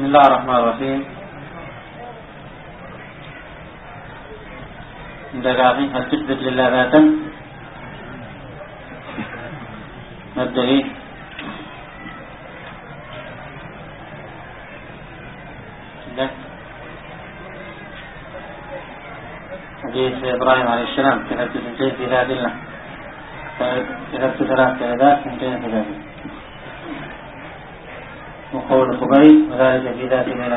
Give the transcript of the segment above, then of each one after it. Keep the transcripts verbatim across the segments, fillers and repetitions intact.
بسم الله الرحمن الرحيم. دقاقين هل تثبت لله ذاتا؟ ما الدليل؟ لا حديث إبراهيم عليه السلام كتبت سنتين في ذات الله، كتبت ثلاث كتابات سنتين في ذات الله، وقول خبيب وذلك في ذات الله.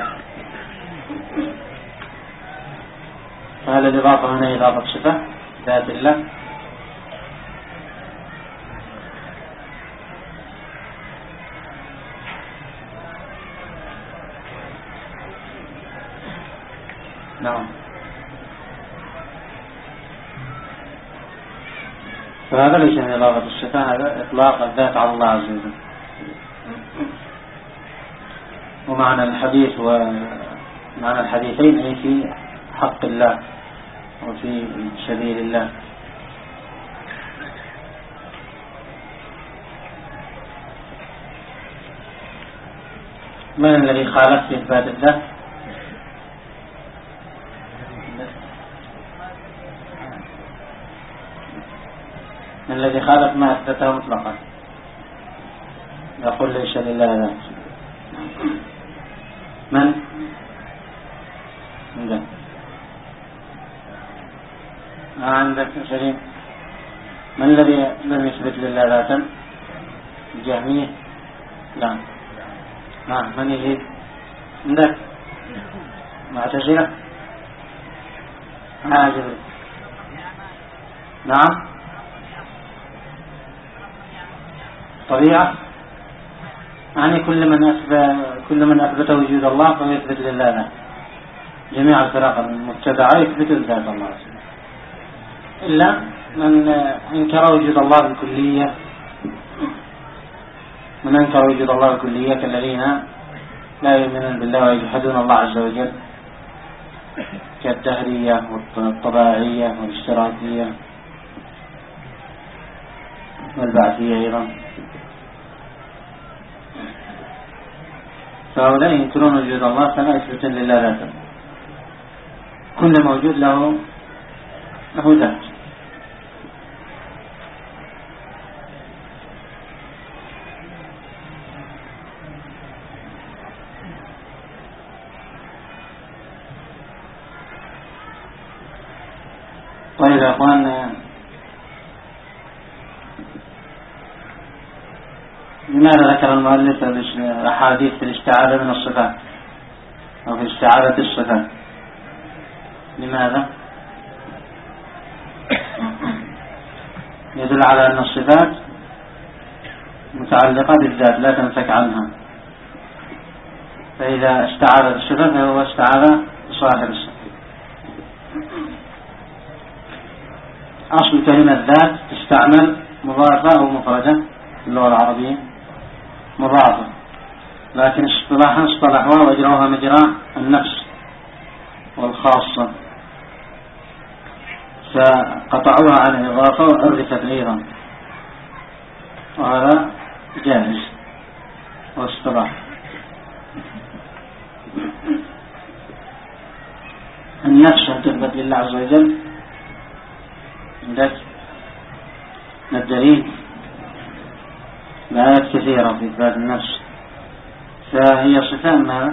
فهل الإضافة هنا إضافة صفة ذات الله؟ نعم. فهذا ليس من إضافة الصفة، هذا إطلاق الذات على الله عز وجل. ومعنى الحديث ومعنى الحديثين أي في حق الله وفي سبيل الله. من الذي خالف في إثبات الذات؟ من الذي خالف ما أثبته مطلقا يقول ليس لله ذات؟ من؟ من ما عندك سليم؟ من الذي لم يثبت لله ذاتا؟ الجهمية؟ لا. نعم. من يجيب؟ عندك معتزلة؟ عاجب. نعم. طبيعة، يعني كل من أثبت كل من أثبت وجود الله فهو يثبت لله ذات. جميع الفرق المتبعة يثبت ذات الله إلا من أنكر وجود الله بالكلية. من أنكر وجود الله بالكلية كالذين لا يؤمنون بالله ويجحدون الله عز وجل، كالدهرية والطباعية والاشتراكية والبعثية أيضا. فهؤلاء ينكرون وجود الله فلا يثبتون لله ذاتا. كل موجود له له ذات. طيب يا أخوان، لماذا ذكر المؤلف الأحاديث في الاستعاذة من الصفات أو في استعاذة الصفات؟ لماذا؟ يدل على أن الصفات متعلقة بالذات لا تنفك عنها، فإذا استعاذ بالصفة فهو استعاذ بصاحب الصفة. أصل كلمة ذات تستعمل مضافة أو مفردة في اللغة العربية، مضافة، لكن اصطلاحا اصطلحوها واجروها مجرى النفس والخاصة، فقطعوها عن الإضافة وعرفت أيضا، وهذا جائز واصطلاح. أن يخشى تثبت لله عز وجل عندك الدليل بآيات كثيرة في إثبات النفس، فهي صفة ما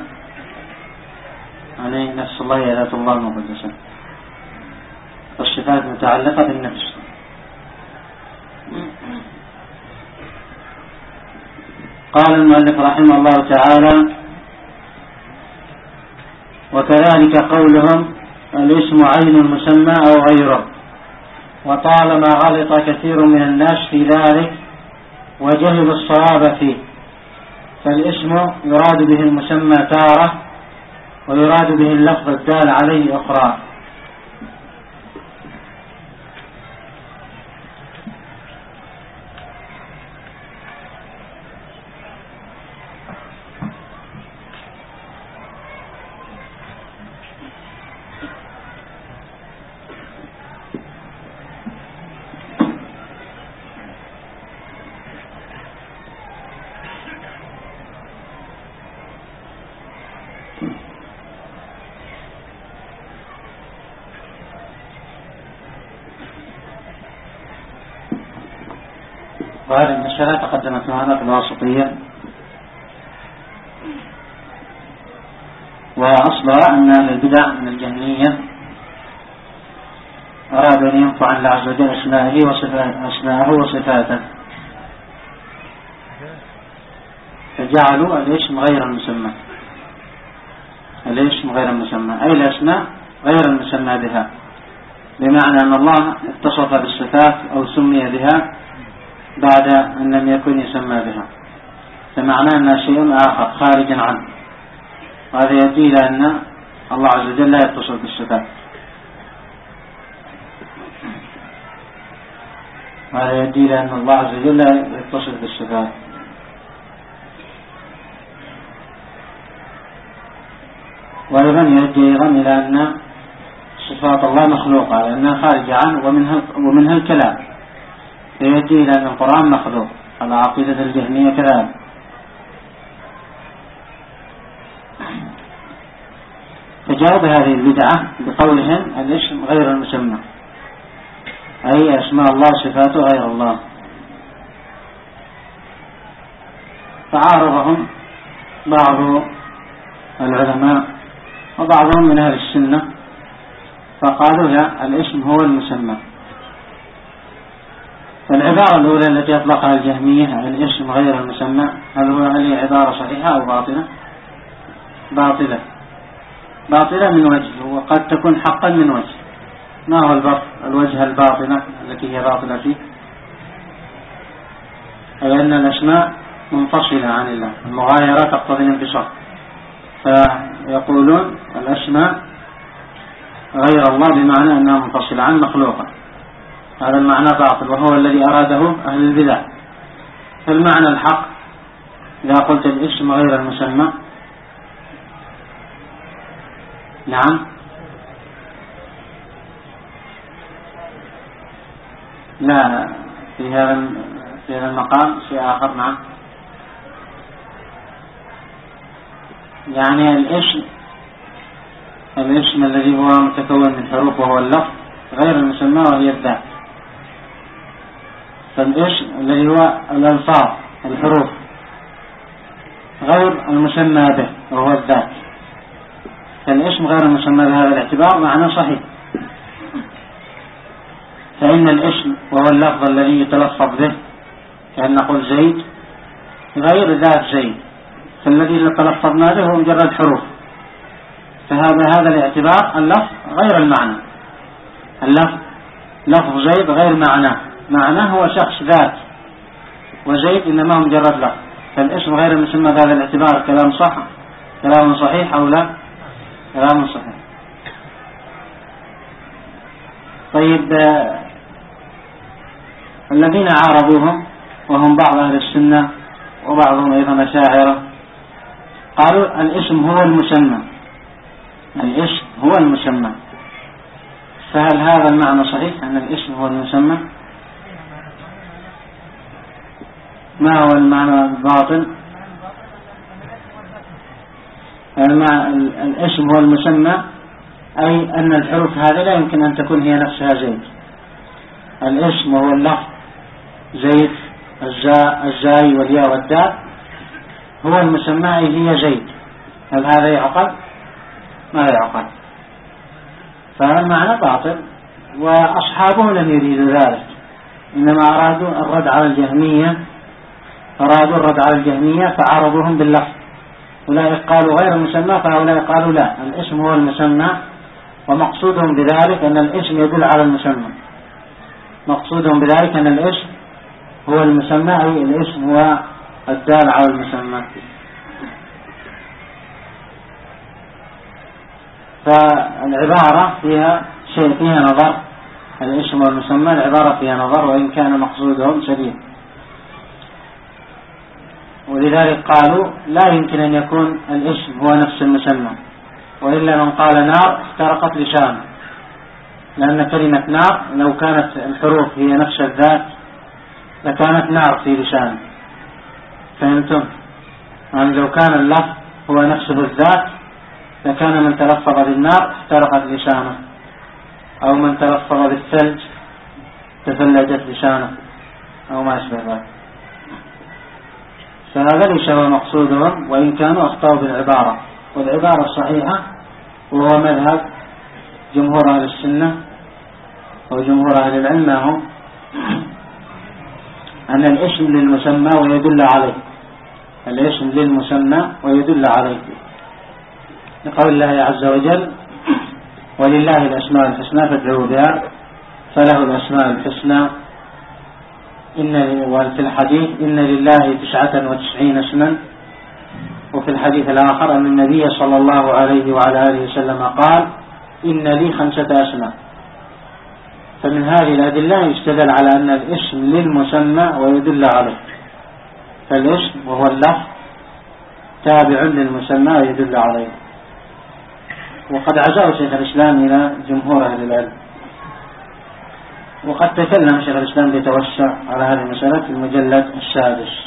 يعني نفس الله هي ذات الله المقدسة، الصفات متعلقة بالنفس. قال المؤلف رحمه الله تعالى: وكذلك قولهم الاسم عين المسمى أو غيره، وطالما غلط كثير من الناس في ذلك وجهل الصواب فيه، فالاسم يراد به المسمى تارة ويراد به اللفظ الدال عليه أخرى. وهذه المسألة تقدمت معنا في الواسطية، وأصلها أن البدع من الجهمية أرادوا أن ينفع عن الله عز وجل أسماءه وصفاته أسماءه وصفاته، فجعلوا الاسم غير المسمى، الاسم غير المسمى أي الأسماء غير المسمى بها، بمعنى أن الله اتصف بالصفات أو سمي بها بعد أن لم يكن يسمى بها، فمعنى أن شيء آخر خارج عنه، وهذا يدل إلى أن الله عز وجل لا يتصف بالصفات، وهذا يدل إلى أن الله عز وجل لا يتصف بالصفات. وأيضا يؤدي أيضا إلى أن صفات الله مخلوقة لأنها خارجة عنه ومنها, ومنها الكلام، فيؤدي إلى أن القرآن مخلوق على عقيدة الجهمية كذلك. فجاوب هذه البدعة بقولهم الاسم غير المسمى، أي أسماء الله صفاته غير الله. فعارضهم بعض العلماء وبعضهم من أهل السنة فقالوا لا، الاسم هو المسمى. فالعبارة الأولى التي أطلقها الجهمية الاسم غير المسمى، هل هو هل عبارة صحيحة أو باطلة؟ باطلة باطلة من وجه، وقد تكون حقا من وجه. ما هو الباطل؟ الوجه الباطلة التي هي باطلة فيه أي أن الأسماء منفصلة عن الله، المغايرة تقتضي الانفصال، فيقولون الأسماء غير الله بمعنى أنها منفصلة عن مخلوقة، هذا المعنى باطل وهو الذي أراده أهل البدع. فالمعنى الحق إذا قلت الاسم غير المسمى، نعم لا في هذا في هذا المقام شيء آخر. نعم يعني الاسم الاسم الذي هو متكون من حروف وهو اللفظ غير المسمى وهي الذات، فالاسم الذي هو الألفاظ الحروف غير المسمى به وهو الذات، فالاسم غير المسمى بهذا الاعتبار معنى صحيح. فإن الاسم وهو اللفظ الذي يتلفظ به، كأن نقول زيد غير ذات زيد، فالذي تلفظنا به هو مجرد حروف، فهذا هذا الاعتبار اللفظ غير المعنى، اللفظ لفظ زيد غير معناه، معناه هو شخص ذات، وزيد إنما هو مجرد لفظ، فالاسم غير المسمى بهذا الاعتبار كلام صح كلام صحيح أو لا؟ كلام صحيح. طيب الذين عارضوهم وهم بعض أهل السنة وبعضهم أيضا أشاعرة قالوا الاسم هو المسمى، الاسم هو المسمى، فهل هذا المعنى صحيح أن الاسم هو المسمى؟ ما هو المعنى الباطل؟ الاسم هو المسمى أي أن الحروف هذه لا يمكن أن تكون هي نفسها زيد، الاسم هو اللفظ زيد الزاء الزاي والياء والدال هو المسمى أي هي زيد، هل هذا يعقل؟ ما يعقل، فهذا المعنى باطل، وأصحابه لم يريدوا ذلك، إنما أرادوا الرد على الجهمية أرادوا الرد على الجهمية فعارضوهم باللفظ، أولئك قالوا غير المسمى فهؤلاء قالوا لا، الاسم هو المسمى، ومقصودهم بذلك أن الاسم يدل على المسمى، مقصودهم بذلك أن الاسم هو المسمى أي الاسم هو الدال على المسمى. فالعبارة فيها شيء فيها نظر، الاسم والمسمى العبارة فيها نظر وإن كان مقصودهم سليم، ولذلك قالوا لا يمكن أن يكون الاسم هو نفس المسمى، وإلا من قال نار احترقت لسانه، لأن كلمة نار لو كانت الحروف هي نفس الذات لكانت نار في لسانه، فهمتم؟ يعني لو كان اللفظ هو نفسه الذات لكان من تلفظ بالنار احترقت لسانه، أو من تلفظ بالثلج تثلجت لسانه، أو ما أشبه ذلك. فهذا ليس هو مقصودهم، وإن كانوا أخطأوا بالعبارة. والعبارة الصحيحة وهو مذهب جمهور أهل السنة وجمهور أهل العلم هم أن الاسم للمسمى ويدل عليه، الاسم للمسمى ويدل عليه، لقول الله عز وجل: ولله الأسماء الحسنى فادعوه بها فله الأسماء الحسنى. إن وفي الحديث: إن لله تسعة وتسعين اسما. وفي الحديث الآخر أن النبي صلى الله عليه وعلى آله وسلم قال: إن لي خمسة أسماء. فمن هذه الأدلة يستدل على أن الاسم للمسمى ويدل عليه، فالاسم وهو اللفظ تابع للمسمى ويدل عليه. وقد عزاه شيخ الإسلام إلى جمهور أهل العلم، وقد تكلم شيخ الإسلام بتوسع على هذه المسألة في المجلد السادس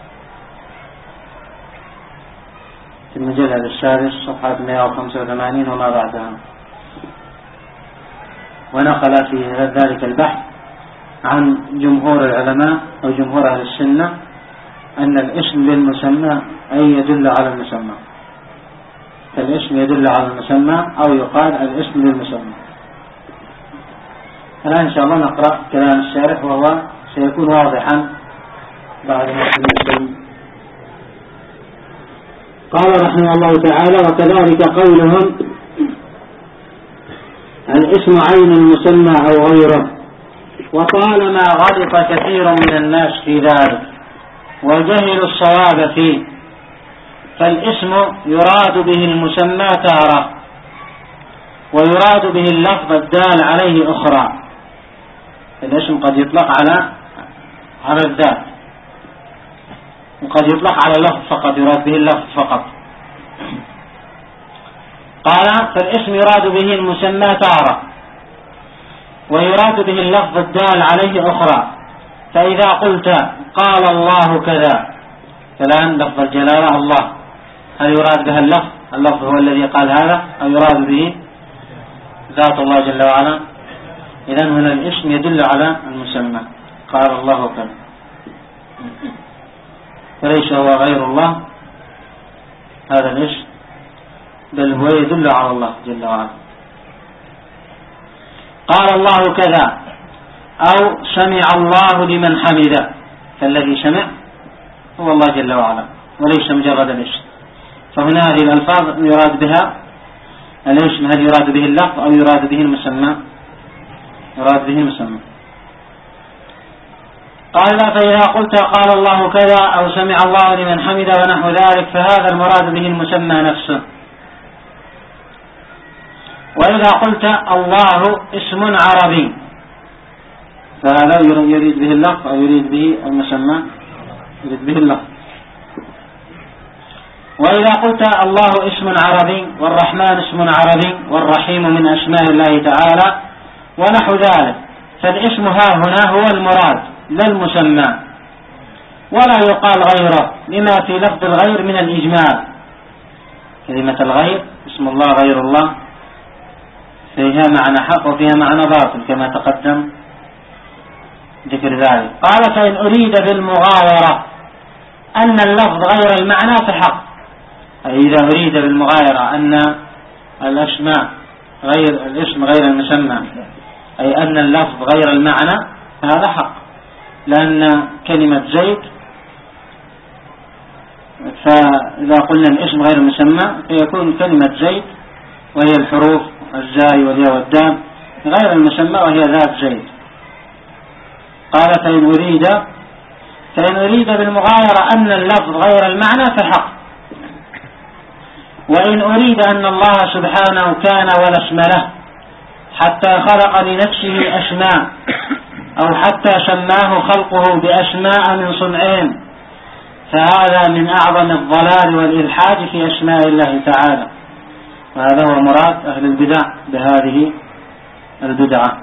في المجلد السادس صفحة مئة وخمسة وثمانين وما بعدها، ونقل في ذلك البحث عن جمهور العلماء أو جمهور أهل السنة أن الاسم للمسمى أي يدل على المسمى، فالاسم يدل على المسمى أو يقال الاسم للمسمى. الآن إن شاء الله نقرأ كلام الشارح وهو سيكون واضحا بعد ما نسلم. قال رحمه الله تعالى: وكذلك قولهم الاسم عين المسمى أو غيره، وطالما غلط كثير من الناس في ذلك وجهلوا الصواب فيه، فالاسم يراد به المسمى تارة، ويراد به اللفظ الدال عليه أخرى. الاسم قد يطلق على على الذات، وقد يطلق على اللفظ فقط، يراد به اللفظ فقط. قال: فالاسم يراد به المسمى تارة، ويراد به اللفظ الدال عليه أخرى. فإذا قلت قال الله كذا، فالآن لفظ الجلالة الله، هل يراد بها اللفظ؟ اللفظ هو الذي قال هذا، أو يراد به ذات الله جل وعلا؟ إذن هنا الاسم يدل على المسمى، قال الله كذا، فليس هو غير الله هذا الاسم، بل هو يدل على الله جل وعلا. قال الله كذا أو سمع الله لمن حمده، فالذي سمع هو الله جل وعلا وليس مجرد الاسم. فهنا هذه الألفاظ يراد بها الاسم، هل يراد به اللفظ أو يراد به المسمى؟ يراد به المسمى. قال: فإذا قلت قال الله كذا أو سمع الله لمن حمده ونحو ذلك، فهذا المراد به المسمى نفسه. وإذا قلت الله اسم عربي، فهذا يريد به اللفظ أو يريد به المسمى؟ يريد به اللفظ. وإذا قلت الله اسم عربي والرحمن اسم عربي والرحيم من أسماء الله تعالى ونحو ذلك، فالاسم ها هنا هو المراد لا المسمى، ولا يقال غيره، لما في لفظ الغير من الإجمال. كلمة الغير اسم الله غير الله فيها معنى حق وفيها معنى باطل كما تقدم ذكر ذلك. قال: فإن أريد بالمغايرة أن اللفظ غير المعنى فحق، أي إذا أريد بالمغايرة أن الأسماء غير الاسم غير المسمى، أي أن اللفظ غير المعنى، هذا حق، لأن كلمة زيد، فإذا قلنا الاسم غير المسمى فيكون كلمة زيد وهي الحروف الزاي والياء والدال غير المسمى وهي ذات زيد. قال: فإن أريد فإن أريد بالمغايرة أن اللفظ غير المعنى فحق. وإن أريد أن الله سبحانه كان ولا اسم له حتى خلق لنفسه أسماء، أو حتى سماه خلقه بأسماء من صنعهم، فهذا من أعظم الضلال والإلحاد في أسماء الله تعالى، وهذا هو مراد أهل البدع بهذه البدعة.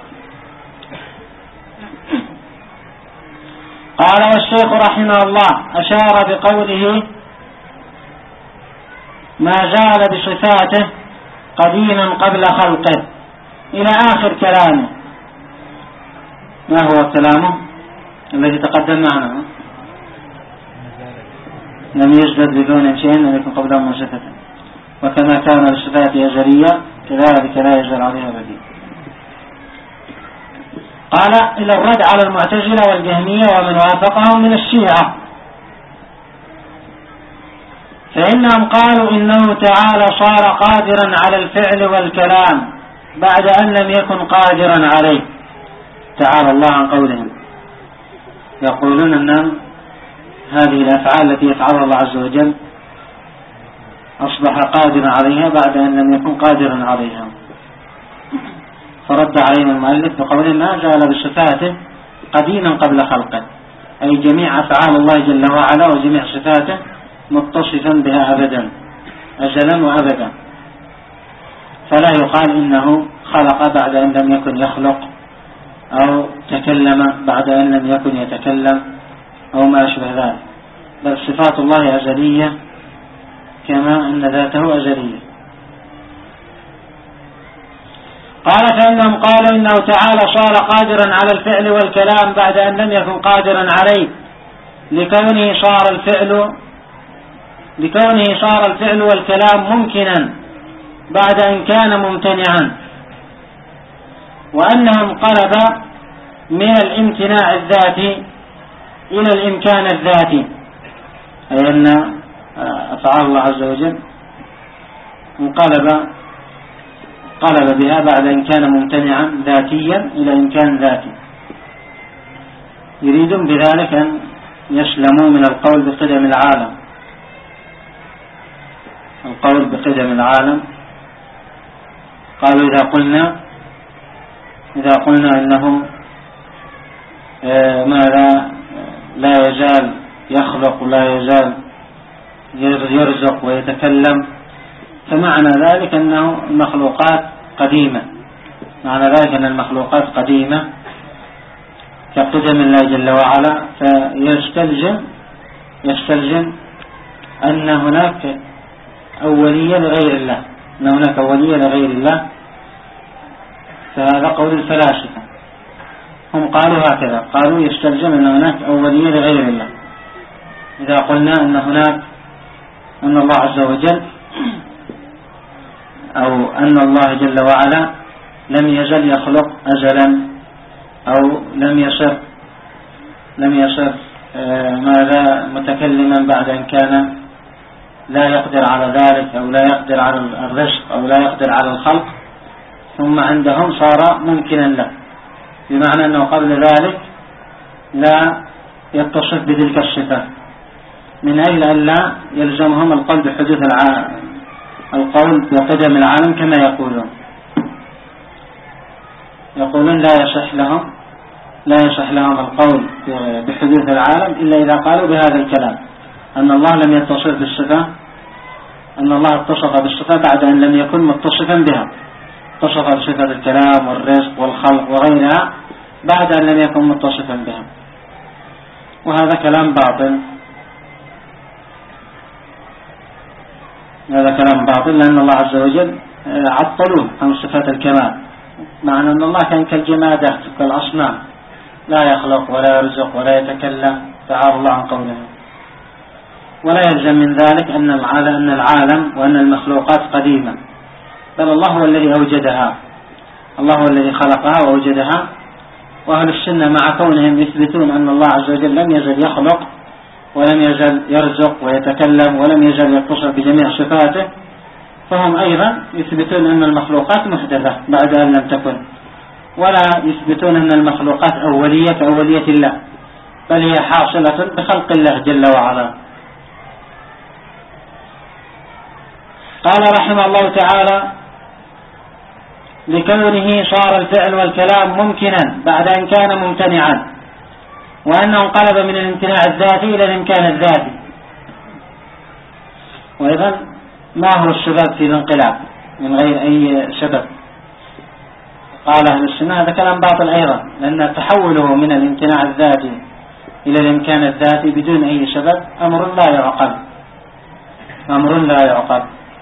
قال: والشيخ رحمه الله أشار بقوله ما زال بصفاته قديما قبل خلقه إلى آخر كلامه. ما هو كلامه الذي تقدم معنا؟ لم يجدد بدون شيء لم يكن قبله من صفة، وكما كان الصفات أزلية كذلك لا يزال عليها بديل. قال إلى الرد على المعتزلة والجهمية ومن وافقهم من الشيعة، فإنهم قالوا إنه تعالى صار قادرا على الفعل والكلام بعد أن لم يكن قادرا عليه، تعالى الله عن قولهم. يقولون أن هذه الأفعال التي يفعلها الله عز وجل أصبح قادرا عليها بعد أن لم يكن قادرا عليها، فرد عليهم المؤلف بقوله ما زال بصفاته قديما قبل خلقه، أي جميع أفعال الله جل وعلا وجميع صفاته متصفا بها أبدا أزلا وأبدا، فلا يقال إنه خلق بعد أن لم يكن يخلق، أو تكلم بعد أن لم يكن يتكلم، أو ما أشبه ذلك، بل صفات الله أزلية كما أن ذاته أزلية. قال فإنهم قالوا إنه تعالى صار قادرا على الفعل والكلام بعد أن لم يكن قادرا عليه، لكونه صار الفعل لكونه صار الفعل والكلام ممكنا بعد أن كان ممتنعا، وأنه انقلب من الامتناع الذاتي إلى الإمكان الذاتي، أي أن أفعال الله عز وجل انقلب قلب بها بعد أن كان ممتنعا ذاتيا إلى إمكان ذاتي. يريدون بذلك أن يسلموا من القول بقدم العالم، القول بقدم العالم. قالوا إذا قلنا إذا قلنا إنه ما لا, لا يزال يخلق ولا يزال يرزق ويتكلم، فمعنى ذلك أنه المخلوقات قديمة، معنى ذلك أن المخلوقات قديمة كقدم الله جل وعلا، فيستلزم يستلزم أن هناك أولية لغير الله، أن هناك أولية لغير الله، فهذا قول الفلاسفة. هم قالوا هكذا، قالوا يستلزم أن هناك أولية لغير الله إذا قلنا أن هناك أن الله عز وجل أو أن الله جل وعلا لم يزل يخلق أزلا، أو لم يصر لم يصر ماذا متكلما بعد أن كان لا يقدر على ذلك، أو لا يقدر على الرزق، أو لا يقدر على الخلق، ثم عندهم صار ممكنا له، بمعنى أنه قبل ذلك لا يتصف بتلك الصفة، من أجل أن لا يلزمهم القول بحدوث العالم، القول بقدم العالم كما يقولون. يقولون لا يصح لهم لا يصح لهم القول بحدوث العالم إلا إذا قالوا بهذا الكلام، أن الله لم يتصف بالصفة، أن الله اتصف بالصفة بعد أن لم يكن متصفا بها، اتصف بصفة الكلام والرزق والخلق وغيرها بعد أن لم يكن متصفا بها، وهذا كلام باطل. هذا كلام باطل لأن الله عز وجل عطلوه عن صفات الكمال، معنى أن الله كان كالجمادات كالأصنام، لا يخلق ولا يرزق ولا يتكلم، تعالى الله عن قوله. ولا يلزم من ذلك أن العالم, أن العالم وأن المخلوقات قديمة، بل الله هو الذي أوجدها، الله هو الذي خلقها وأوجدها. وأهل السنة مع كونهم يثبتون أن الله عز وجل لم يزل يخلق ولم يزل يرزق ويتكلم ولم يزل يتصف بجميع صفاته، فهم أيضا يثبتون أن المخلوقات محدثة بعد أن لم تكن، ولا يثبتون أن المخلوقات أولية كأولية الله، بل هي حاصلة بخلق الله جل وعلا. قال رحمه الله تعالى لكونه صار الفعل والكلام ممكنا بعد أن كان ممتنعا، وأنه انقلب من الامتناع الذاتي إلى الإمكان الذاتي. وإذن ما هو السبب في الانقلاب من غير أي سبب؟ قال أهل السنة هذا كلام باطل أيضا، لأن تحوله من الامتناع الذاتي إلى الإمكان الذاتي بدون أي سبب أمر لا يعقل، أمر لا يعقل.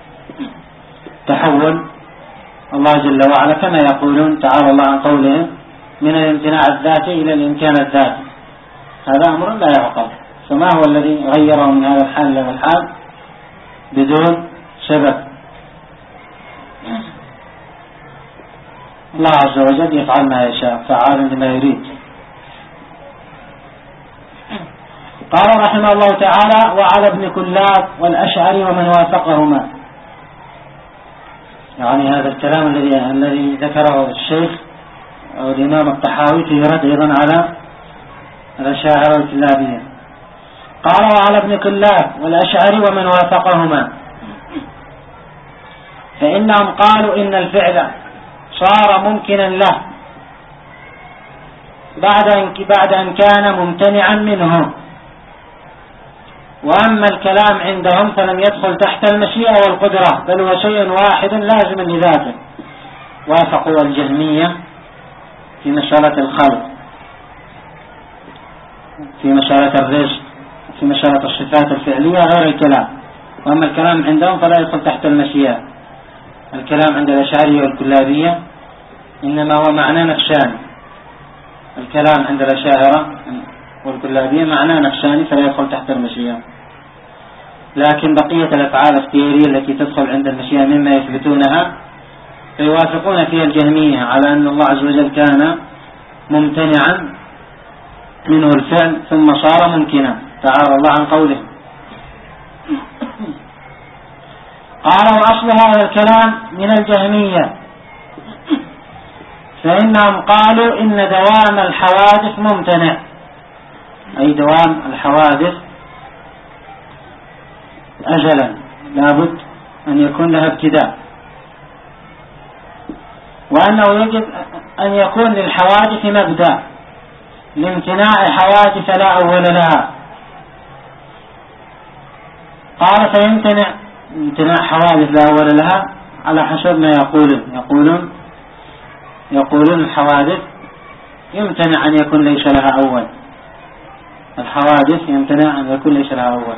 تحول الله جل وعلا كما يقولون تعالى الله عن قوله من الامتناع الذاتي إلى الإمكان الذاتي، هذا أمر لا يعقل، فما هو الذي غيره من هذا الحال إلى هذا الحال بدون سبب؟ الله عز وجل يفعل ما يشاء، فعال لما يريد. قال رحمه الله تعالى: وعلى ابن كلاب والأشعري ومن وافقهما. يعني هذا الكلام الذي الذي ذكره الشيخ أو الإمام الطحاوي في رد أيضا على الأشاعرة والكلابية. قال: وعلى ابن كلاب والأشعري ومن وافقهما، فإنهم قالوا إن الفعل صار ممكنا له بعد أن بعد أن كان ممتنعا منه، وأما الكلام عندهم فلم يدخل تحت المشيئة والقدرة، بل هو شيء واحد لازم لذاته. وافقوا الجهمية في مسألة الخلق، في مسألة الرزق، في مسألة الصفات الفعلية غير الكلام. وأما الكلام عندهم فلا يدخل تحت المشيئة. الكلام عند الأشعرية والكلابية إنما هو معنى نفساني. الكلام عند الأشاعرة والكلابية معنى نفساني فلا يدخل تحت المشيئة. لكن بقية الأفعال الاختيارية التي تدخل عند المشيئة مما يثبتونها فيوافقون فيها الجهمية على أن الله عز وجل كان ممتنعا منه الفعل ثم صار ممكنا، تعالى الله عن قوله. قال: وأصل هذا الكلام من الجهمية، فإنهم قالوا إن دوام الحوادث ممتنع، أي دوام الحوادث أجلا لابد أن يكون لها ابتداء، وأنه يجب أن يكون للحوادث مبدأ لامتناع حوادث لا أول لها. قال: فيمتنع امتناع حوادث لا أول لها على حسب ما يقولون يقولون يقولون الحوادث يمتنع أن يكون ليس لها أول. الحوادث يمتنع أن يكون ليس لها أول،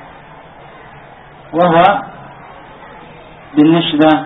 وهو بالنسبة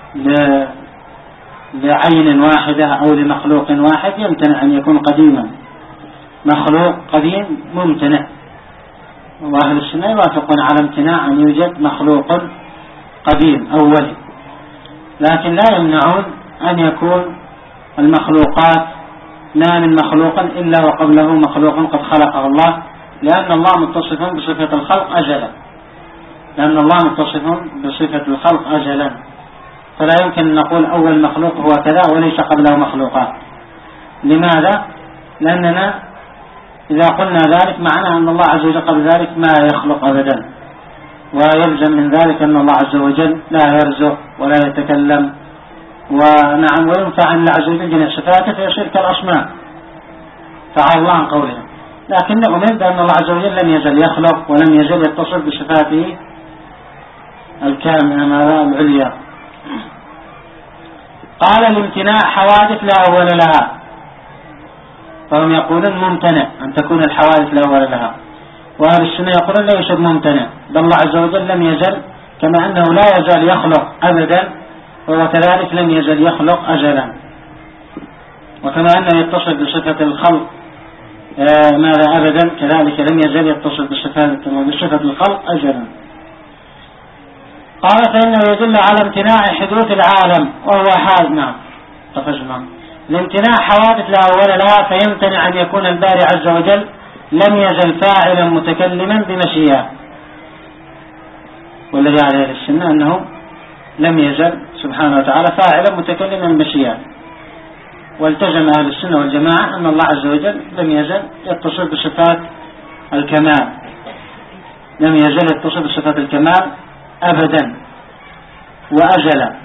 لعين واحدة أو لمخلوق واحد يمتنع أن يكون قديما. مخلوق قديم ممتنع، وأهل السنة يوافقون على امتناع أن يوجد مخلوق قديم أولي، لكن لا يمنعون أن يكون المخلوقات ما من مخلوق إلا وقبله مخلوق قد خلقه الله، لأن الله متصف بصفة الخلق أجلا لأن الله متصف بصفة الخلق أجلا فلا يمكن أن نقول أول مخلوق هو كذا وليس قبله مخلوقات. لماذا؟ لأننا إذا قلنا ذلك معناه أن الله عز وجل قبل ذلك ما يخلق أبدا، ويلزم من ذلك أن الله عز وجل لا يرزق ولا يتكلم، ونعم وينفع أن الله عز وجل جميع صفاته فيصير كالأصنام، تعالى الله عن قوله. لكن نؤمن بأن الله عز وجل لم يزل يخلق ولم يزل يتصل بصفاته الكاملة العليا. قال: الامتناع حوادث لا أول لها، فهم يقولون ممتنع أن تكون الحوادث لا أول لها، وأهل السنة يقولون لا يوجد ممتنع، بل الله عز وجل لم يزل كما أنه لا يزال يخلق أبدا، وهو كذلك لم يزل يخلق أجلا، وكما أنه يتصل بصفة الخلق آه ماذا أبدا كذلك لم يزل يتصل بصفة الخلق أجلا. قال: فإنه يدل على امتناع حدوث العالم وهو حال. نعم تفجنا الامتناع حوادث لا أول لها، فيمتنع أن يكون الباري عز وجل لم يزل فاعلا متكلما بمشيئة، والذي عليه السنة أنه لم يزل سبحانه وتعالى فاعلا متكلما بمشيئة، والتزم أهل السنة والجماعة أن الله عز وجل لم يزل يتصل بصفات الكمال لم يزل يتصل بصفات الكمال أبدا وأجلا،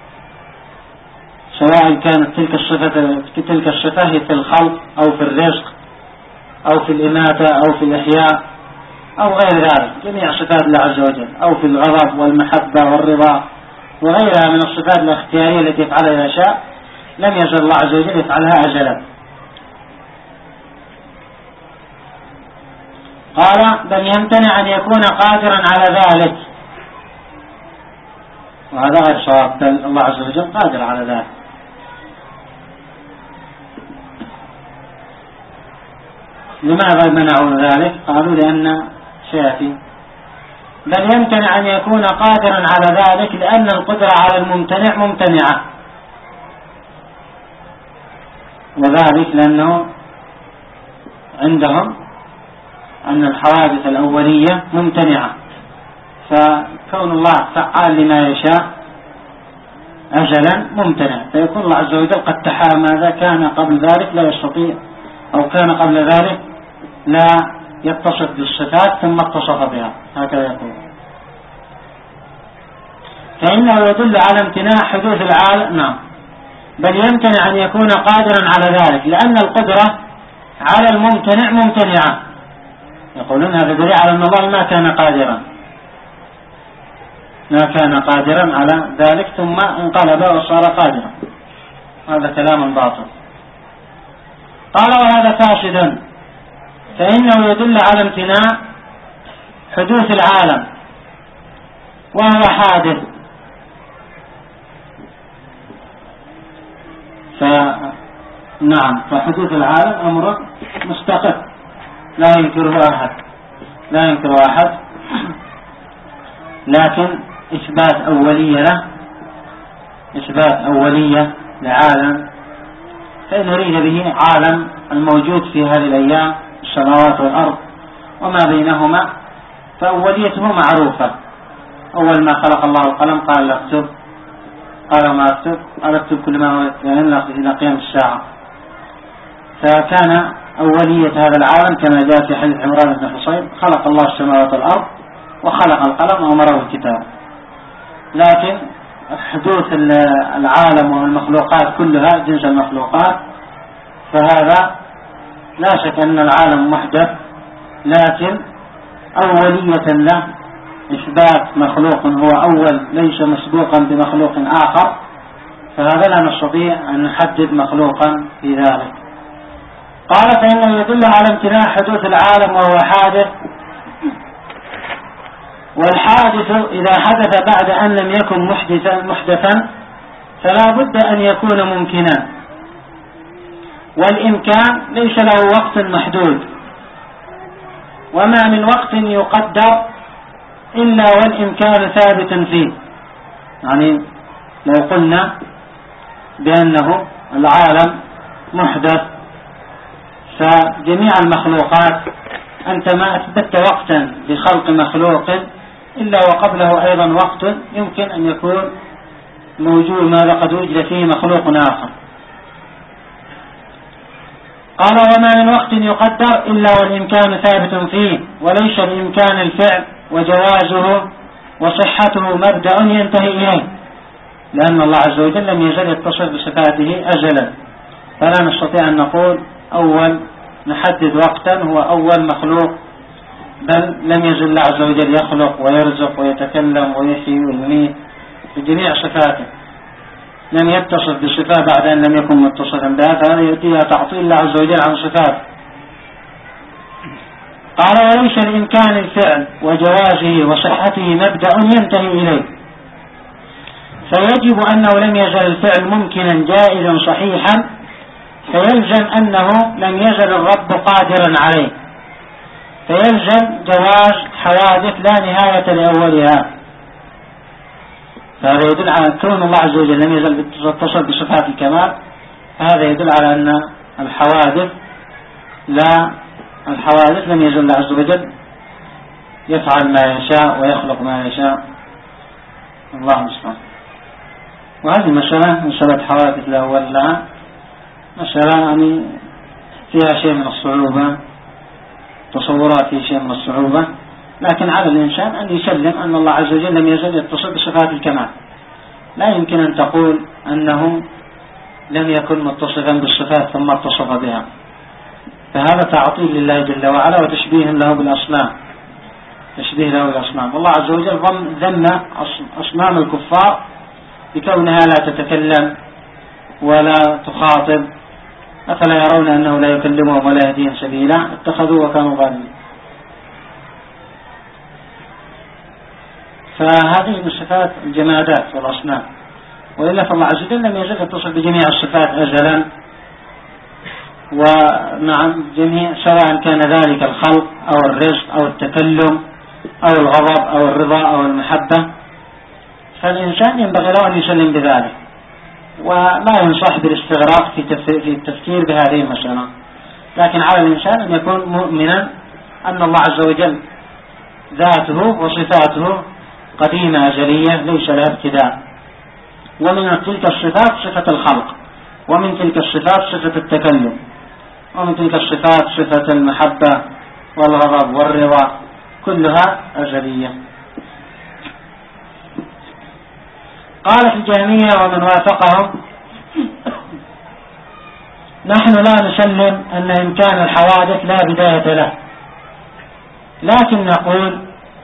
سواء كانت تلك الصفة تلك الصفة هي في الخلق أو في الرزق أو في الإماتة أو في الإحياء أو غير ذلك، جميع صفات الله عز وجل، أو في الغضب والمحبة والرضا وغيرها من الصفات الاختيارية التي يفعلها يشاء، لم يزل الله عز وجل يفعلها أجلا. قال: بل يمتنع أن يكون قادرا على ذلك، وهذا غير صواب، بل الله عز وجل قادر على ذلك. لماذا منعوا ذلك؟ قالوا لأن سيأتي. بل يمتنع أن يكون قادرا على ذلك لأن القدرة على الممتنع ممتنعة، وذلك لأنه عندهم أن الحوادث الأولية ممتنعة، فكون الله فعال لما يشاء أجلا ممتنع، فيكون الله عز وجل قد تحامى ماذا كان قبل ذلك لا يستطيع، أو كان قبل ذلك لا يتصف بالصفات ثم اتصف بها، هكذا يقول. فإنه يدل على امتناع حدوث العالم. نعم، بل يمتنع أن يكون قادرا على ذلك لأن القدرة على الممتنع ممتنعة. يقولون هذا دليل على أن الله ما كان قادرا ما كان قادرا على ذلك ثم انقلب وصار قادرا، هذا كلام باطل. قال وهذا فاسد، فإنه يدل على امتناع حدوث العالم وهو حادث، فنعم فحدوث العالم أمر مستقر لا ينكره أحد لا ينكره أحد لكن إثبات أولية له إثبات أولية لعالم، فإن أريد به عالم الموجود في هذه الأيام السماوات والأرض وما بينهما، فأوليته معروفة. أول ما خلق الله القلم قال اكتب، قال ما اكتب، قال اكتب كل ما هو إلى قيام الساعة. فكان أولية هذا العالم كما جاء في حديث عمران بن حصين: خلق الله السماوات والأرض وخلق القلم وأمره الكتاب. لكن حدوث العالم والمخلوقات كلها جنس المخلوقات، فهذا لا شك أن العالم محدث، لكن أولية له إثبات مخلوق هو أول ليس مسبوقا بمخلوق آخر، فهذا لا نستطيع أن نحدد مخلوقا في ذلك. قال فإنه يدل على امتناع حدوث العالم وهو حادث، والحادث إذا حدث بعد أن لم يكن محدثا, محدثا فلا بد أن يكون ممكنا، والإمكان ليس له وقت محدود، وما من وقت يقدر إلا والإمكان ثابت فيه. يعني لو قلنا بأنه العالم محدث، فجميع المخلوقات أنت ما أثبت وقتا بخلق مخلوق إلا وقبله أيضا وقت يمكن أن يكون موجود ما قد وجد فيه مخلوق آخر. قال وما من وقت يقدر إلا والإمكان ثابت فيه، وليس بإمكان الفعل وجوازه وصحته مبدأ ينتهي إليه، لأن الله عز وجل لم يزل يتصف بصفاته أزلا، فلا نستطيع أن نقول أول نحدد وقتا هو أول مخلوق، بل لم يزل الله عز وجل يخلق ويرزق ويتكلم ويحيي ويميت بجميع صفاته، لم يتصف بصفة بعد أن لم يكن متصفا بها، فهذا يأتيها تعطيل الله عز وجل عن صفاته. قال وليس الإمكان الفعل وجوازه وصحته مبدأ ينتهي إليه، فيجب أنه لم يزل الفعل ممكنا جائزا صحيحا، فيلزم أنه لم يزل الرب قادرا عليه، فيلزم جواز حوادث لا نهاية لأولها. فهذا يدل على كون الله عز وجل لم يزل يتصف بصفات الكمال، هذا يدل على أن الحوادث لا الحوادث لم يزل الله عز وجل يفعل ما يشاء ويخلق ما يشاء. الله المستعان. وهذه مسألة مسألة حوادث لا أول لها مسألة يعني فيها شيء من الصعوبة، تصورات فيها شيء من الصعوبة، لكن على الإنسان أن يسلم أن الله عز وجل لم يزل يتصف بصفات الكمال. لا يمكن أن تقول أنه لم يكن متصفا بالصفات ثم اتصف بها، فهذا تعطيل لله جل وعلا وتشبيه له بالأصنام، تشبيه له بالأصنام. والله عز وجل ذم أصنام الكفار بكونها لا تتكلم ولا تخاطب، أفلا يرون أنه لا يكلمهم ولا يهديهم سبيلا، اتخذوا وكانوا ظالمين. فهذه من صفات الجمادات والأصنام، وإلا فالله عز وجل لم يزل يتصف بجميع الصفات أزلا، ومع جميع سواء كان ذلك الخلق أو الرزق أو التكلم أو الغضب أو الرضا أو المحبة، فالإنسان ينبغي له أن يسلم بذلك، ولا ينصح بالاستغراق في التفكير بهذه المسألة. لكن على الإنسان أن يكون مؤمنا أن الله عز وجل ذاته وصفاته قديمة أزلية ليس لها ابتداء، ومن تلك الصفات صفة الخلق، ومن تلك الصفات صفة التكلم، ومن تلك الصفات صفة المحبة والغضب والرضا، كلها أزلية. قالت الجهمية ومن وافقهم: نحن لا نسلم أن إمكان الحوادث لا بداية له، لكن نقول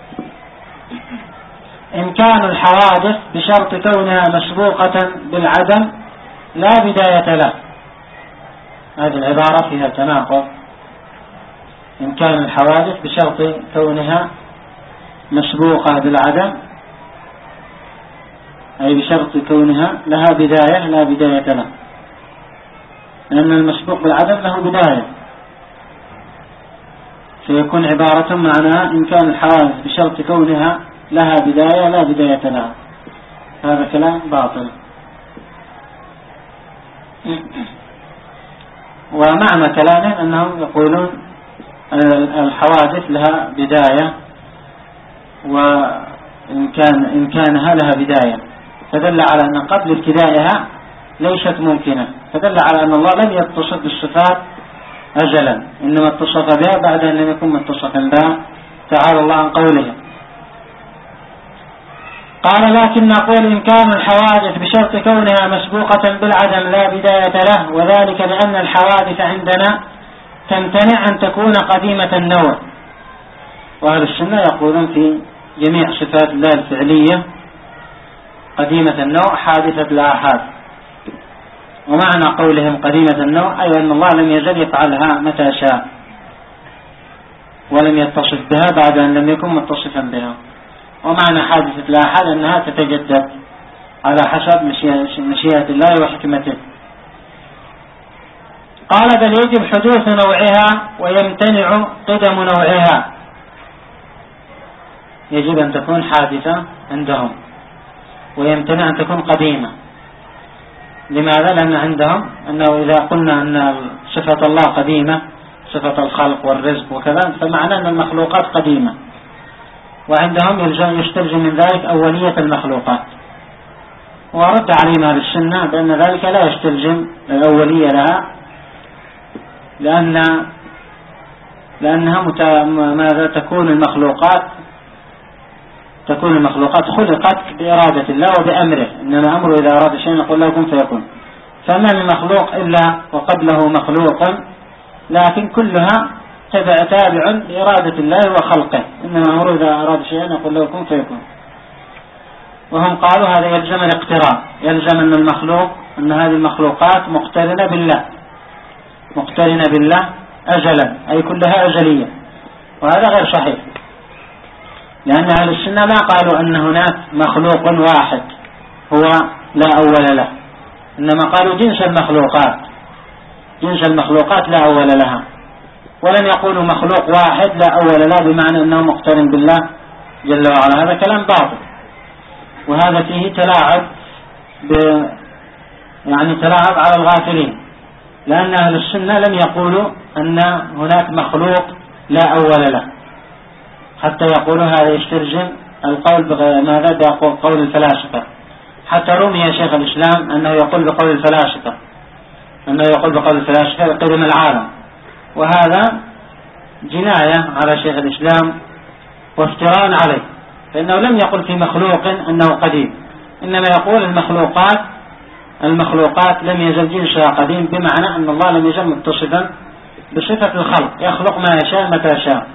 إمكان الحوادث بشرط كونها مسبوقة بالعدم لا بداية له. هذه العبارة فيها تناقض. إمكان الحوادث بشرط كونها مسبوقة بالعدم، أي بشرط كونها لها بداية لا بداية له، لأن المسبوق بالعدم له بداية، فيكون عبارة معناها إمكان الحوادث بشرط كونها لها بداية لا بداية لها. هذا كلام باطل. ومعنى كلامهم أنهم يقولون الحوادث لها بداية، وإمكان إمكانها لها بداية، فدل على أن قبل ابتدائها ليست ممكنة، فدل على أن الله لم يتصف بالصفات أجلا، إنما اتصف بها بعد أن لم يكن متصفا بها، تعالى الله عن قوله. قال: لكن نقول إمكان الحوادث بشرط كونها مسبوقة بالعدم لا بداية له، وذلك لأن الحوادث عندنا تمتنع أن تكون قديمة النوع. وأهل السنة يقولون في جميع صفات الله الفعلية قديمة النوع حادثة الآحاد. ومعنى قولهم قديمة النوع أي أن الله لم يزل يفعلها متى شاء، ولم يتصف بها بعد أن لم يكن متصفا بها. ومعنى حادثة الآحاد أنها تتجدد على حسب مشيئة الله وحكمته. قال: بل يجب حدوث نوعها ويمتنع قدم نوعها. يجب أن تكون حادثة عندهم، ويمتنع أن تكون قديمة. لماذا؟ لأن عندهم أنه إذا قلنا أن صفة الله قديمة، صفة الخلق والرزق وكذا، فمعنى أن المخلوقات قديمة، وعندهم يستلزم من ذلك أولية المخلوقات. ورد علينا أهل السنة بأن ذلك لا يستلزم الأولية لها، لأن لأنها متى ماذا تكون المخلوقات تكون المخلوقات خلقت بإرادة الله وبأمره، إنما أمره إذا أراد شيء يقول له كن فيكون. فما من مخلوق إلا وقبله مخلوق، لكن كلها تابع لإرادة الله وخلقه، إنما أمره إذا أراد شيئا يقول له كن فيكون. وهم قالوا هذا يلزم الاقتران، يلزم أن المخلوق أن هذه المخلوقات مقترنة بالله، مقترنة بالله أجلا، أي كلها أجلية، وهذا غير صحيح، لأن أهل السنة ما قالوا أن هناك مخلوق واحد هو لا أول له، إنما قالوا جنس المخلوقات، جنس المخلوقات لا أول لها، ولم يقولوا مخلوق واحد لا أول له بمعنى أنه مقترن بالله جل وعلا. هذا كلام باطل، وهذا فيه تلاعب ب يعني تلاعب على الغافلين، لأن أهل السنة لم يقولوا أن هناك مخلوق لا أول له، حتى يقولوا هذا يستلزم القول ماذا بقول الفلاسفة. حتى رمي شيخ الإسلام أنه يقول بقول الفلاسفة، أنه يقول بقول الفلاسفة قدم العالم، وهذا جناية على شيخ الإسلام وافتراء عليه، فإنه لم يقل في مخلوق أنه قديم، إنما يقول المخلوقات المخلوقات لم يزل جنسها قديم، بمعنى أن الله لم يزل متصفا بصفة الخلق، يخلق ما يشاء متى شاء،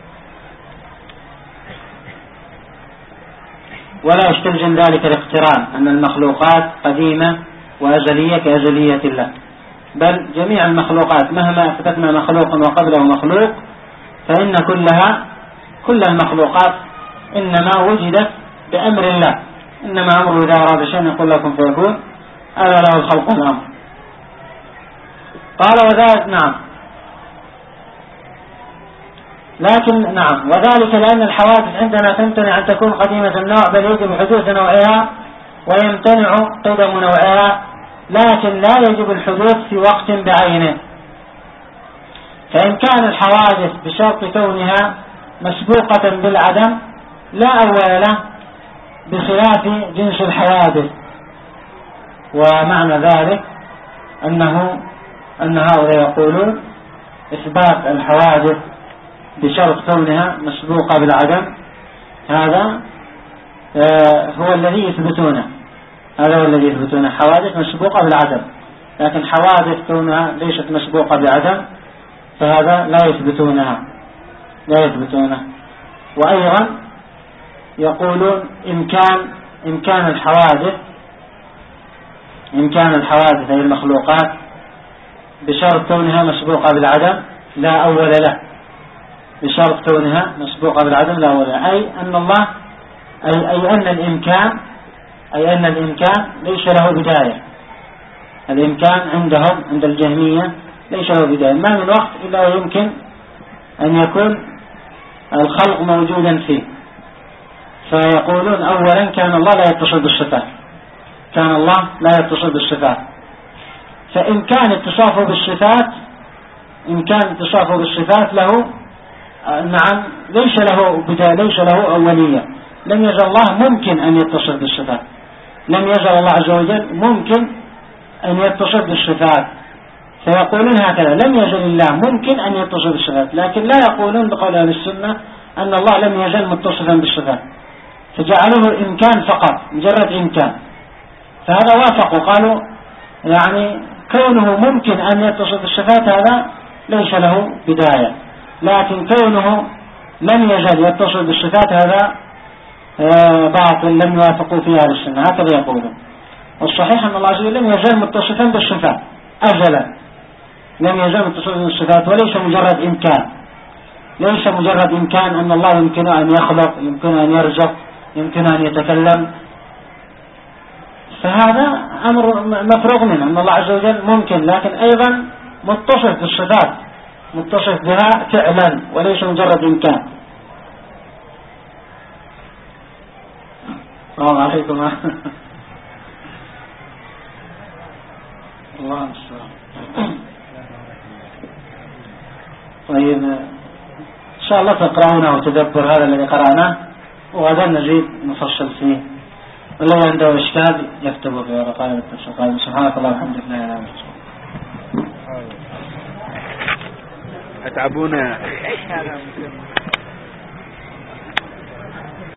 ولا يستلزم ذلك الاقتران أن المخلوقات قديمة وأزلية كأزلية الله، بل جميع المخلوقات مهما أثبتنا مخلوق وقبله مخلوق فإن كلها كل المخلوقات إنما وجدت بأمر الله، إنما أمره إذا أراد شيئا يقول لكم فيكون، ألا له الخلق والأمر. قال وذلك نعم، لكن نعم وذلك لأن الحوادث عندنا تمتنع أن تكون قديمة النوع، بل يجب حدوث نوعها ويمتنع قدم نوعها، لكن لا يجب الحدوث في وقت بعينه. فإن كان الحوادث بشرط كونها مسبوقة بالعدم لا أول له، بخلاف جنس الحوادث. ومعنى ذلك أنه أن هؤلاء يقولون إثبات الحوادث بشرط كونها مسبوقة بالعدم هذا هو الذي يثبتونه، هذا هو الذي يثبتونه حوادث مسبوقة بالعدم، لكن حوادث كونها ليست مسبوقة بعدم فهذا لا يثبتونها لا يثبتونها. وأيضا يقولون إمكان إمكان الحوادث إمكان الحوادث أي المخلوقات بشرط كونها مسبوقة بالعدم لا أول له، بشرط كونها مسبوقة بالعدم لا أول له، أي أن الله أي, أي أن الإمكان أي أن الإمكان ليس له بداية. الإمكان عندهم عند الجهمية ليس له بداية، ما من وقت إلا ويمكن أن يكون الخلق موجودا فيه. فيقولون أولا كان الله لا يتصل بالصفات، كان الله لا يتصل بالصفات، فإن كان اتصافه بالصفات إن كان اتصافه بالصفات له نعم ليس له بداية ليس له أولية. لم يزل الله ممكن أن يتصل بالصفات، لم يزل الله عز وجل ممكن أن يتصل بالصفات، فيقولون هكذا لم يزل الله ممكن أن يتصل بالصفات، لكن لا يقولون بقول أهل السنة أن الله لم يزل متصفا بالصفات، فجعلوه إمكان فقط مجرد إمكان. فهذا وافقوا قالوا يعني كونه ممكن أن يتصل بالصفات هذا ليس له بداية، لكن كونه لم يزل يتصل بالصفات هذا باطل لم يوافقوا فيه أهل السنة، هكذا يقولون. والصحيح أن الله عز وجل لم يزل متصفا بالصفات أجلا، لم يزل متصفا بالصفات، وليس مجرد إمكان ليس مجرد إمكان أن الله يمكن أن يخلق، يمكن أن يرزق، يمكن أن يتكلم، فهذا أمر مفروغ منه أن الله عز وجل ممكن، لكن أيضا متصف بالصفات متصف بها فعلا وليس مجرد إمكان. السلام عليكم. الله السلام. طيب إن شاء الله تقرأونه وتدبر هذا الذي قرأناه، وغدا نزيد نفصل فيه، والله عنده إشكال يكتبه في ورقة التسوق. سبحانك الله وبحمدك لا إله إلا أنت. أتعبونا.